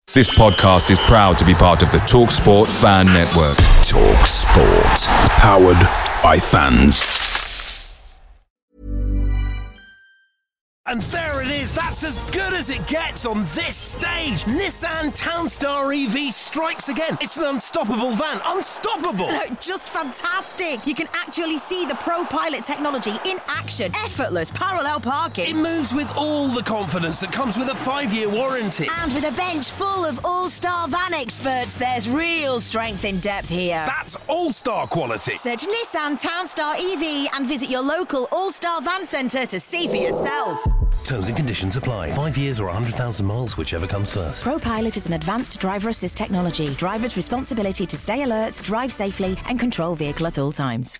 This podcast is proud to be part of the TalkSport Fan Network. TalkSport. Powered by fans. And there it is, that's as good as it gets on this stage. Nissan Townstar EV strikes again. It's an unstoppable van, unstoppable. Just fantastic. You can actually see the ProPilot technology in action. Effortless parallel parking. It moves with all the confidence that comes with a 5-year warranty. And with a bench full of all-star van experts, there's real strength in depth here. That's all-star quality. Search Nissan Townstar EV and visit your local all-star van centre to see for yourself. Terms and conditions apply. 5 years or 100,000 miles, whichever comes first. ProPilot is an advanced driver assist technology. Driver's responsibility to stay alert, drive safely, and control vehicle at all times.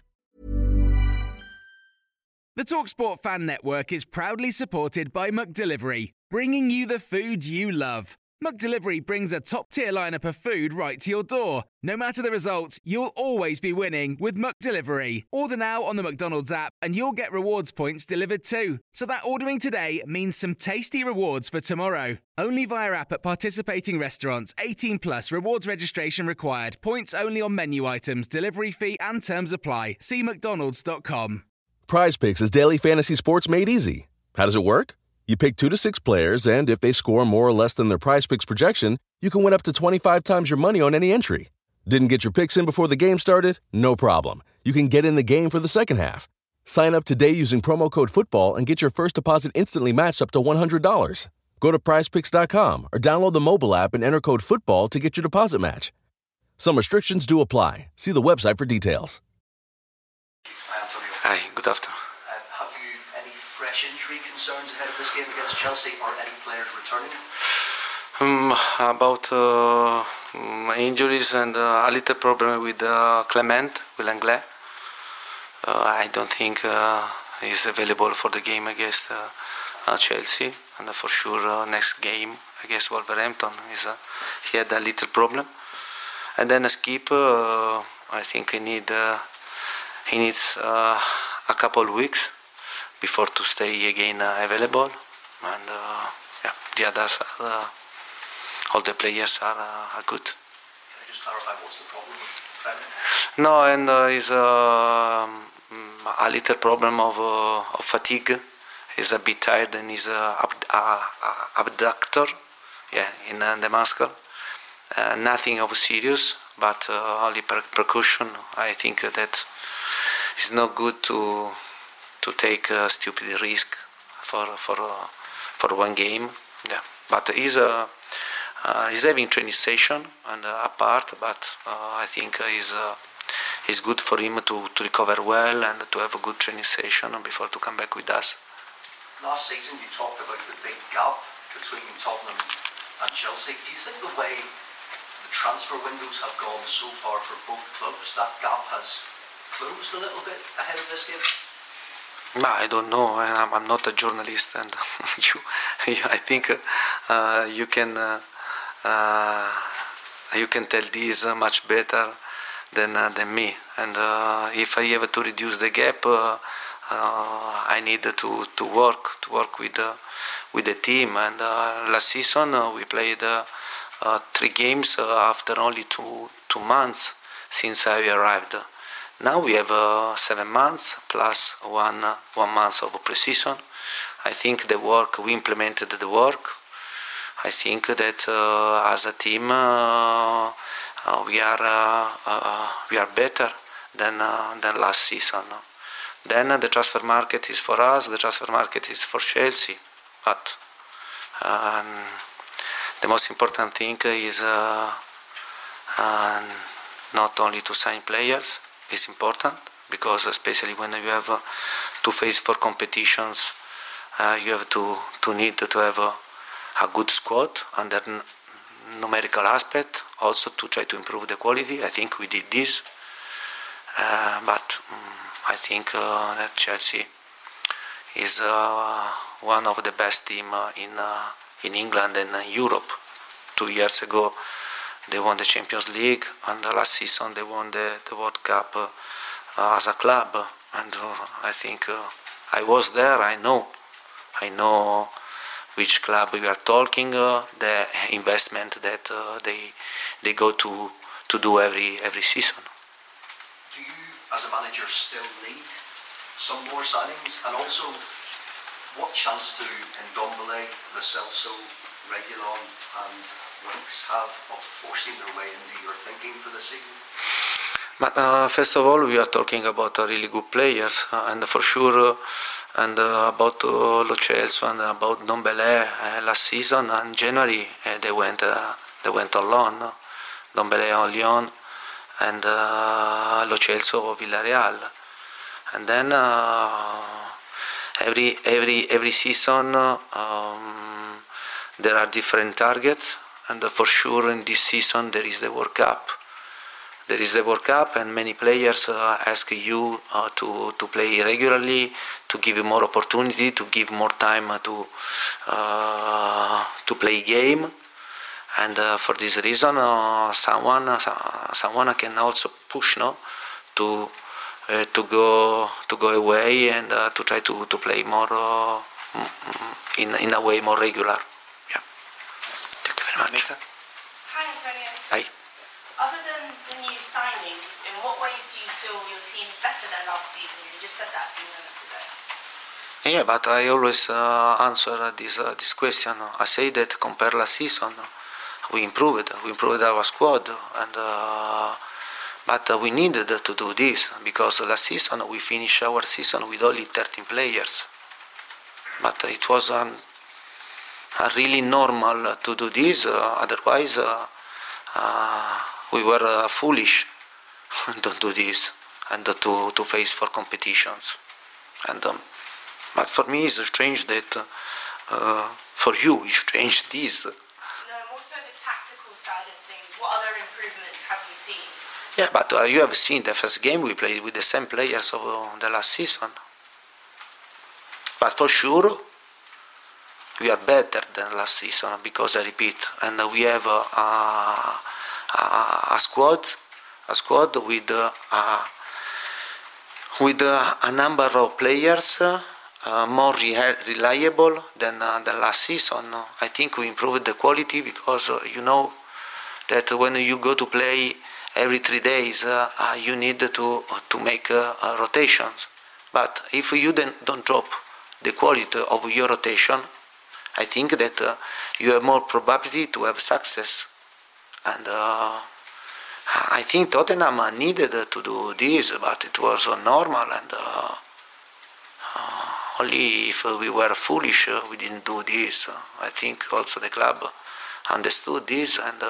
The TalkSport Fan Network is proudly supported by McDelivery, bringing you the food you love. McDelivery brings a top-tier lineup of food right to your door. No matter the result, you'll always be winning with McDelivery. Order now on the McDonald's app and you'll get rewards points delivered too. So that ordering today means some tasty rewards for tomorrow. Only via app at participating restaurants. 18 plus. Rewards registration required. Points only on menu items. Delivery fee and terms apply. See mcdonalds.com. PrizePicks is daily fantasy sports made easy. How does it work? You pick 2 to 6 players, and if they score more or less than their PrizePicks projection, you can win up to 25 times your money on any entry. Didn't get your picks in before the game started? No problem. You can get in the game for the second half. Sign up today using promo code FOOTBALL and get your first deposit instantly matched up to $100. Go to prizepicks.com or download the mobile app and enter code FOOTBALL to get your deposit match. Some restrictions do apply. See the website for details. Hi, good afternoon. Have you any fresh injury concerns ahead of this game against Chelsea, or any players returning? About injuries and a little problem with Clement, with Langlais. I don't think he's available for the game against Chelsea, and for sure next game against Wolverhampton he had a little problem. And then Skip, I think he needs a couple of weeks before to stay again available, and the others all the players are good. Can I just clarify what's the problem with Clement? No, and is a little problem of fatigue. He's a bit tired and he's abductor, in the muscle. Nothing of serious, but only precaution. I think that it's not good to take a stupid risk for one game. Yeah, but he's having training session and apart, but I think it's good for him to recover well and to have a good training session before to come back with us. Last season you talked about the big gap between Tottenham and Chelsea. Do you think the way the transfer windows have gone so far for both clubs, that gap has closed a little bit ahead of this game? I don't know. I'm not a journalist, and I think you can tell this much better than me. And if I have to reduce the gap, I need to work with the team. And last season we played 3 games after only two months since I arrived. Now we have 7 months plus one month of pre-season. I think we implemented the work. I think that as a team we are better than last season. Then the transfer market is for us. The transfer market is for Chelsea. But the most important thing is not only to sign players. Is important because especially when you have to face 4 competitions, you have to need to have a good squad under numerical aspect, also to try to improve the quality. I think we did this, but I think that Chelsea is one of the best team in England and Europe. 2 years ago they won the Champions League, and last season they won the World Cup as a club. And I think I was there. I know which club we are talking, the investment that they go to do every season. Do you, as a manager, still need some more signings? And also, what chance do Ndombele, Lo Celso, Reguilon and Winks have of forcing their way into your thinking for this season? But first of all, we are talking about really good players, and for sure, and about Lo Celso and about Ndombele last season in January they went on loan. No? Ndombele on Lyon and Lo Celso Villarreal, and then every season there are different targets, and for sure in this season there is the World Cup. There is the World Cup, and many players ask you to play regularly, to give you more opportunity, to give more time to play game, and for this reason, someone can also push, no, to go away and to try to play more in a way more regular. Yeah. Thank you very much. Hi, Antonio. Hi. Other than the new signings, in what ways do you feel your team is better than last season? You just said that a few minutes ago. Yeah, but I always answer this question. I say that compared last season, we improved our squad, and but we needed to do this because last season we finished our season with only 13 players. But it was really normal to do this. Otherwise, we were foolish don't do this and to face for competitions. And but for me it's strange that for you it's strange this. No, also the tactical side of things. What other improvements have you seen? Yeah, but you have seen the first game we played with the same players of the last season. But for sure we are better than last season because I repeat, and we have a squad with a number of players more reliable than the last season. I think we improved the quality because you know that when you go to play every 3 days, you need to make rotations. But if you don't drop the quality of your rotation, I think that you have more probability to have success. And I think Tottenham needed to do this, but it was normal, and only if we were foolish we didn't do this. I think also the club understood this, and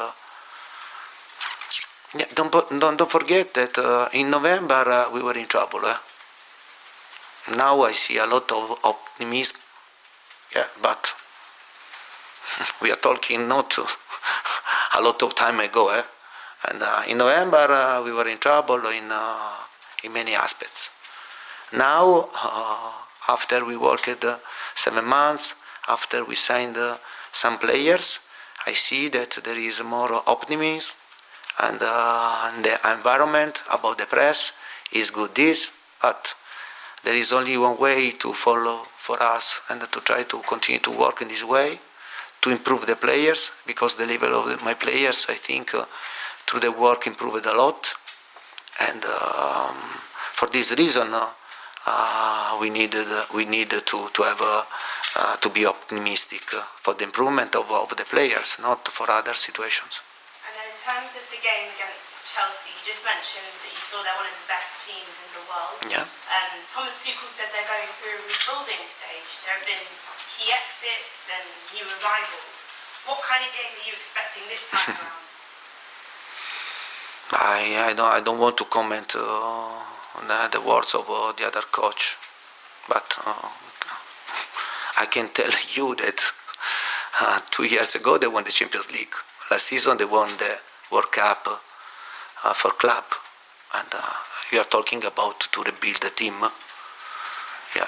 yeah, don't forget that in November we were in trouble. Now I see a lot of optimism. Yeah, but we are talking not a lot of time ago. And in November we were in trouble in many aspects. Now, after we worked 7 months, after we signed some players, I see that there is more optimism, and the environment about the press is good. But there is only one way to follow for us, and to try to continue to work in this way, to improve the players, because the level of my players, I think, through the work improved a lot, and for this reason we need to have to be optimistic for the improvement of the players, not for other situations. And then in terms of the game against Chelsea, you just mentioned that you feel they're one of the best teams in the world. Yeah. Thomas Tuchel said they're going through a rebuilding stage. There have been key exits and new arrivals. What kind of game are you expecting this time around? I don't want to comment on the words of the other coach, but I can tell you that 2 years ago they won the Champions League. Last season they won the World Cup for club, and you are talking about to rebuild the team. Yeah.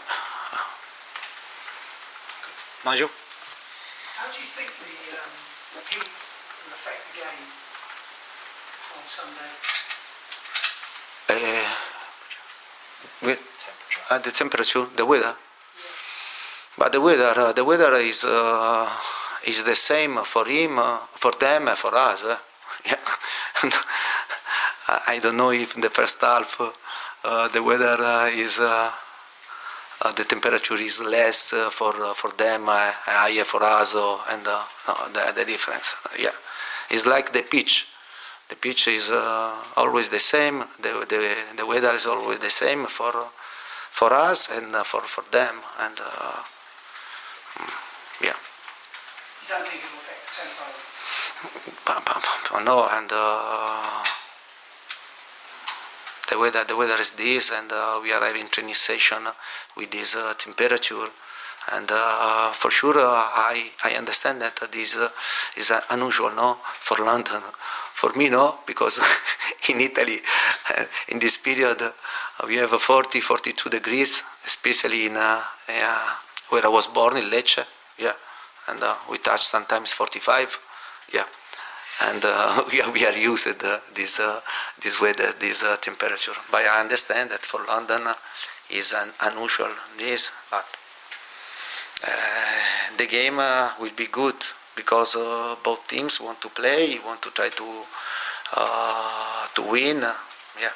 Nigel? How do you think the heat will affect the game on Sunday? The temperature, the weather. But the weather is the same for him, for them, and for us. Yeah. I don't know if in the first half the weather is the temperature is less for them, higher for us, and the difference. Yeah, it's like the pitch. The pitch is always the same. The weather is always the same for us and for them. And yeah. You don't think it will affect the tempo? No, and the weather is this, and we are having training session with this temperature, and for sure I understand that this is unusual, no, for London. For me, no, because in Italy, in this period, we have 40, 42 degrees, especially in where I was born, in Lecce, yeah, and we touch sometimes 45, yeah. And we are used to this weather, this temperature. But I understand that for London is unusual this, but the game will be good because both teams want to play, want to try to win. Yeah.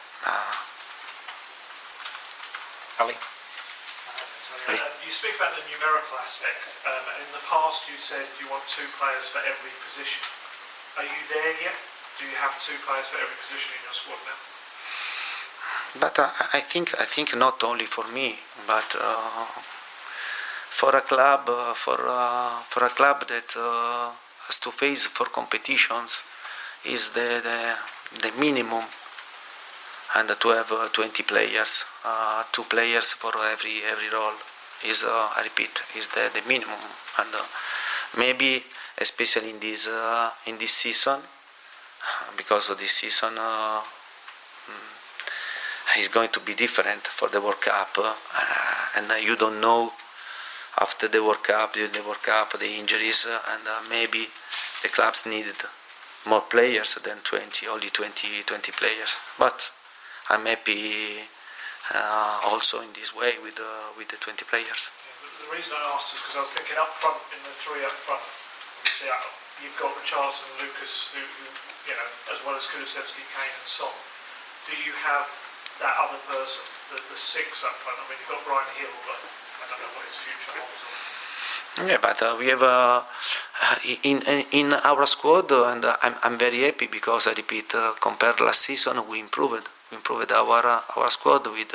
Ali? You speak about the numerical aspect. In the past, you said you want 2 players for every position. Are you there yet? Do you have 2 players for every position in your squad now? But I think not only for me, but for a club, for a club that has to face for competitions, is the minimum, and to have 20 players, 2 players for every role is I repeat, is the minimum, and maybe. Especially in this season, because of this season is going to be different for the World Cup, and you don't know after the World Cup, the injuries, and maybe the clubs needed more players than 20, only 20 players. But I'm happy also in this way with the 20 players. Yeah, the reason I asked is because I was thinking up front, in the 3 up front. You've got Richarlison, Lucas, who as well as Kulusevski, Kane and Son. Do you have that other person, the 6 up front? I mean, you've got Brian Hill, but I don't know what his future holds. Yeah, but we have in our squad, and I'm very happy because I repeat, compared to last season, we improved. We improved our squad with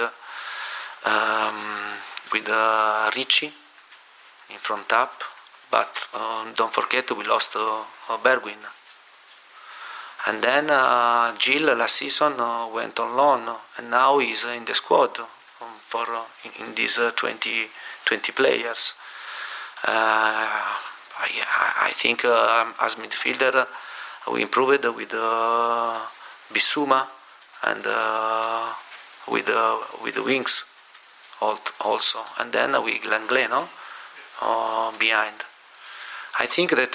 Ricci in front up. But don't forget we lost Bergwijn. And then Gil last season went on loan, and now he's in the squad for in these 20 players. I think as midfielder we improved with Bissouma and with the wings also, and then with Langley, no, behind. I think that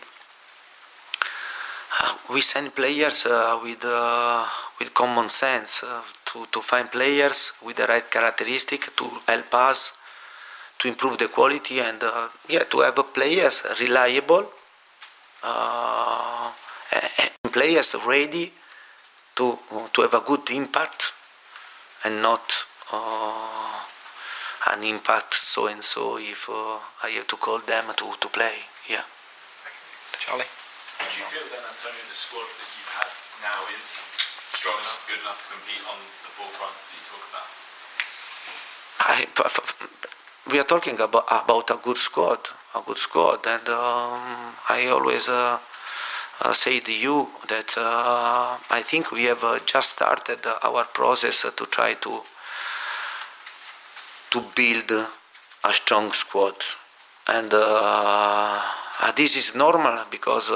we send players with common sense to find players with the right characteristic to help us to improve the quality and to have players reliable, players ready to have a good impact and not an impact so and so if I have to call them to play. Yeah. Charlie? Do you feel then, Antonio, the squad that you have now is strong enough, good enough to compete on the forefronts that you talk about? We are talking about a good squad, and I always say to you that I think we have just started our process to try to build a strong squad, and this is normal because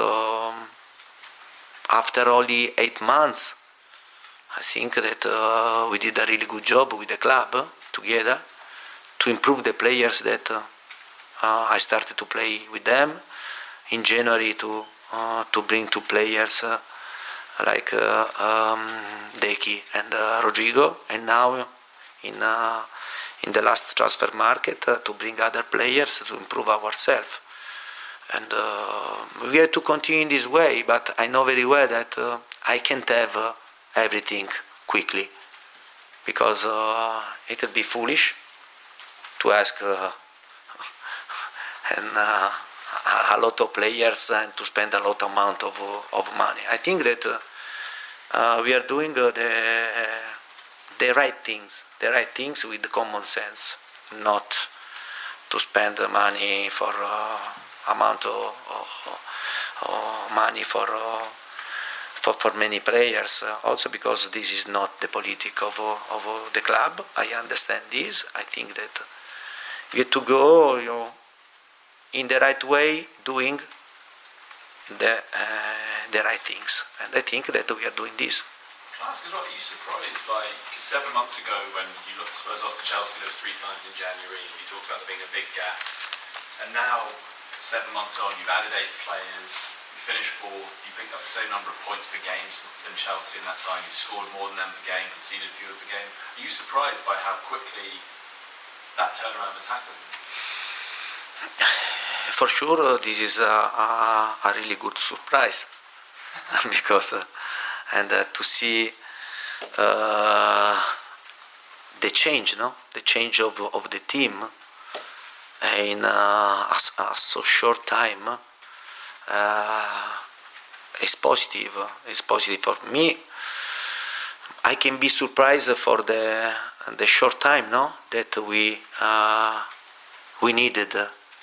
after only 8 months, I think that we did a really good job with the club together to improve the players that I started to play with them in January to bring 2 players like Deki and Rodrigo, and now in in the last transfer market to bring other players to improve ourselves. And we have to continue in this way, but I know very well that I can't have everything quickly, because it would be foolish to ask a lot of players and to spend a lot amount of money. I think that we are doing the right things with common sense, not to spend money for amount of money for many players. Also because this is not the politic of the club. I understand this. I think that we have to go, in the right way, doing the right things, and I think that we are doing this. Can I ask as well, are you surprised by, because 7 months ago when you Spurs lost to Chelsea those 3 times in January, you talked about there being a big gap, and now 7 months on, you've added 8 players, you finished 4th, you picked up the same number of points per game than Chelsea in that time, you scored more than them per game, conceded fewer per game. Are you surprised by how quickly that turnaround has happened? For sure, this is a really good surprise, because to see the change, the change of the team in a so short time is positive. It's positive for me. I can be surprised for the short time, that we needed.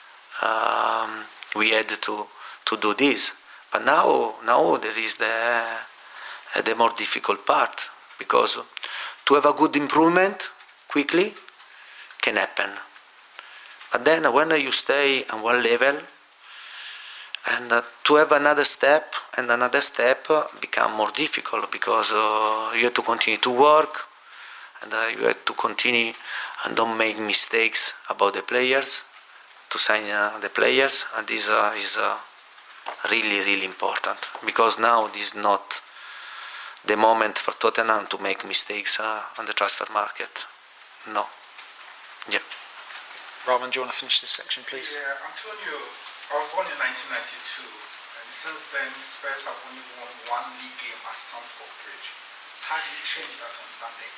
We had to do this, but now there is the more difficult part, because to have a good improvement quickly can happen, but then when you stay on one level, and to have another step become more difficult, because you have to continue to work, and you have to continue and don't make mistakes about the players, to sign the players, and this is really, really important, because now this is not the moment for Tottenham to make mistakes on the transfer market. No. Yeah. Raman, do you want to finish this section, please? Yeah, Antonio, I was born in 1992, and since then Spurs have only won 1 league game at Stamford Bridge. How did you change that on Sunday?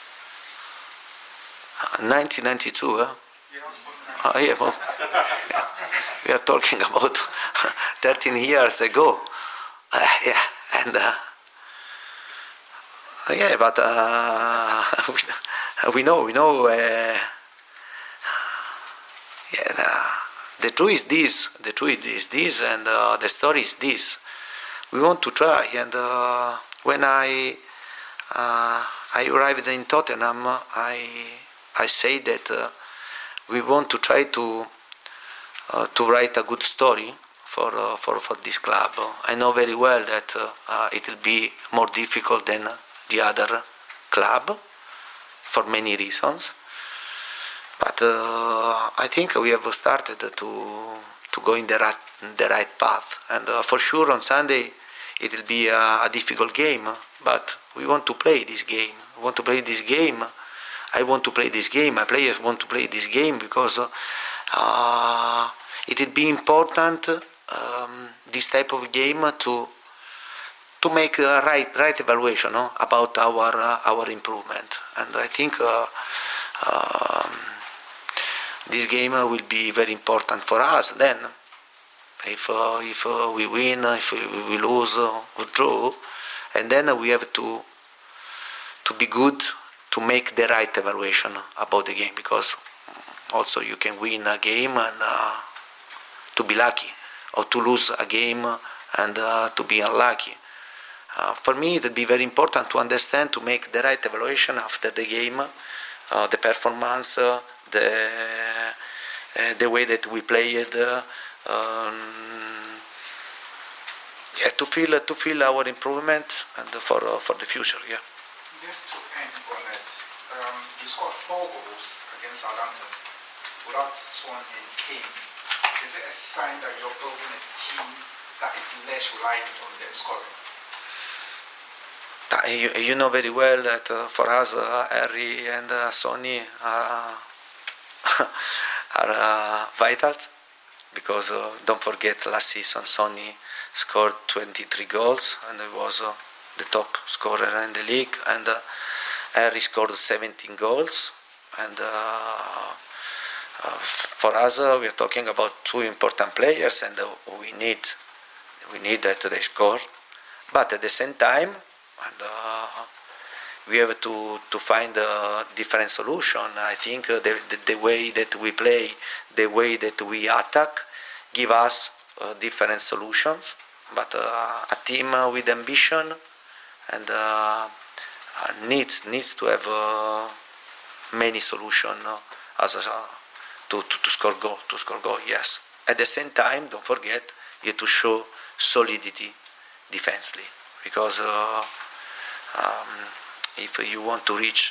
1992, huh? Yeah, well, we are talking about 13 years ago. But we know. The truth is this, and the story is this. We want to try, and when I arrived in Tottenham, I say that. We want to try to write a good story for this club. I know very well that it will be more difficult than the other club for many reasons, but I think we have started to go in the right path, and for sure on Sunday it will be a difficult game, but we want to play this game. I want to play this game, my players want to play this game, because it will be important, this type of game, to make a right evaluation about our improvement. And I think this game will be very important for us. Then, if we win, if we lose or draw, and then we have to be good, to make the right evaluation about the game, because also you can win a game and to be lucky, or to lose a game and to be unlucky. For me, it would be very important to understand, to make the right evaluation after the game, the performance, the way that we played, to feel our improvement and for the future. Yeah. Just to end on it, you scored 4 goals against Southampton without Son and Kane. Is it a sign that you're building a team that is less reliant on them scoring? You know very well that for us, Harry and Sonny are vital, because don't forget last season Sonny scored 23 goals and he was the top scorer in the league, and Harry scored 17 goals, and for us we are talking about two important players, and we need that they score, but at the same time, and we have to find a different solution. I think the way that we play, the way that we attack, give us different solutions. But a team with ambition and needs to have many solutions to score goal. Yes. At the same time, don't forget you have to show solidity defensively, because if you want to reach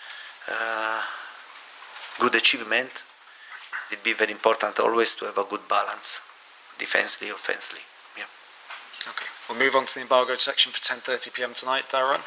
good achievement, it'd be very important always to have a good balance, defensively, offensively. Yeah. Okay, we'll move on to the embargoed section for 10:30 p.m. tonight. Darren?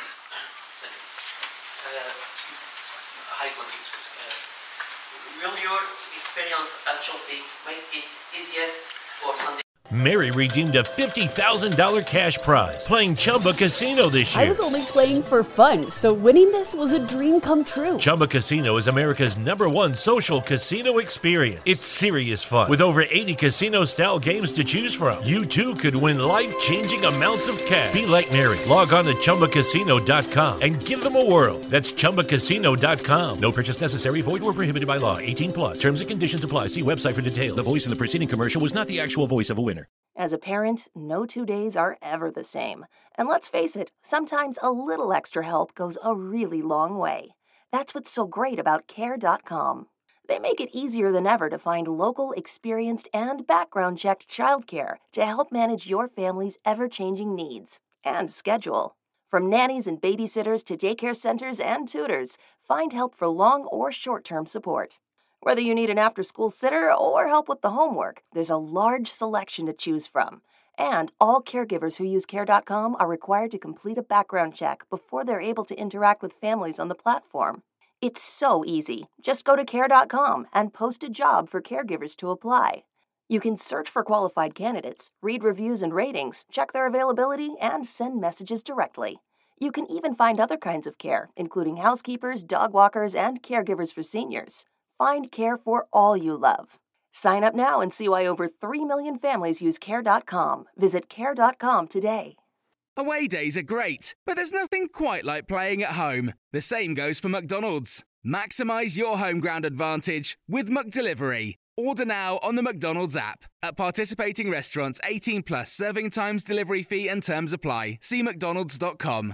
Hi, will your experience at Chelsea make it easier for Sunday? Mary redeemed a $50,000 cash prize playing Chumba Casino this year. I was only playing for fun, so winning this was a dream come true. Chumba Casino is America's #1 social casino experience. It's serious fun. With over 80 casino-style games to choose from, you too could win life-changing amounts of cash. Be like Mary. Log on to ChumbaCasino.com and give them a whirl. That's ChumbaCasino.com. No purchase necessary. Void or prohibited by law. 18+. Terms and conditions apply. See website for details. The voice in the preceding commercial was not the actual voice of a winner. As a parent, no 2 days are ever the same. And let's face it, sometimes a little extra help goes a really long way. That's what's so great about Care.com. They make it easier than ever to find local, experienced, and background-checked childcare to help manage your family's ever-changing needs and schedule. From nannies and babysitters to daycare centers and tutors, find help for long or short-term support. Whether you need an after-school sitter or help with the homework, there's a large selection to choose from. And all caregivers who use Care.com are required to complete a background check before they're able to interact with families on the platform. It's so easy. Just go to Care.com and post a job for caregivers to apply. You can search for qualified candidates, read reviews and ratings, check their availability, and send messages directly. You can even find other kinds of care, including housekeepers, dog walkers, and caregivers for seniors. Find care for all you love. Sign up now and see why over 3 million families use Care.com. Visit Care.com today. Away days are great, but there's nothing quite like playing at home. The same goes for McDonald's. Maximise your home ground advantage with McDelivery. Order now on the McDonald's app. At participating restaurants, 18+, serving times, delivery fee and terms apply. See mcdonalds.com.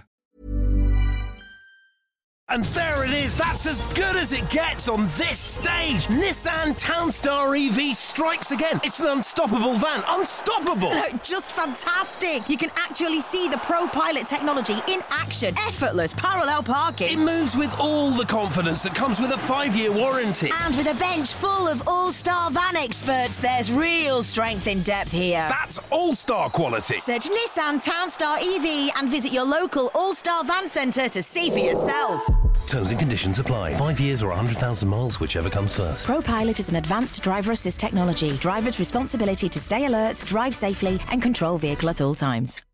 And there it is, that's as good as it gets on this stage. Nissan Townstar EV strikes again. It's an unstoppable van, unstoppable. Look, just fantastic. You can actually see the ProPilot technology in action. Effortless parallel parking. It moves with all the confidence that comes with a 5-year warranty. And with a bench full of all-star van experts, there's real strength in depth here. That's all-star quality. Search Nissan Townstar EV and visit your local all-star van centre to see for yourself. Terms and conditions apply. 5 years or 100,000 miles, whichever comes first. ProPilot is an advanced driver assist technology. Driver's responsibility to stay alert, drive safely, and control vehicle at all times.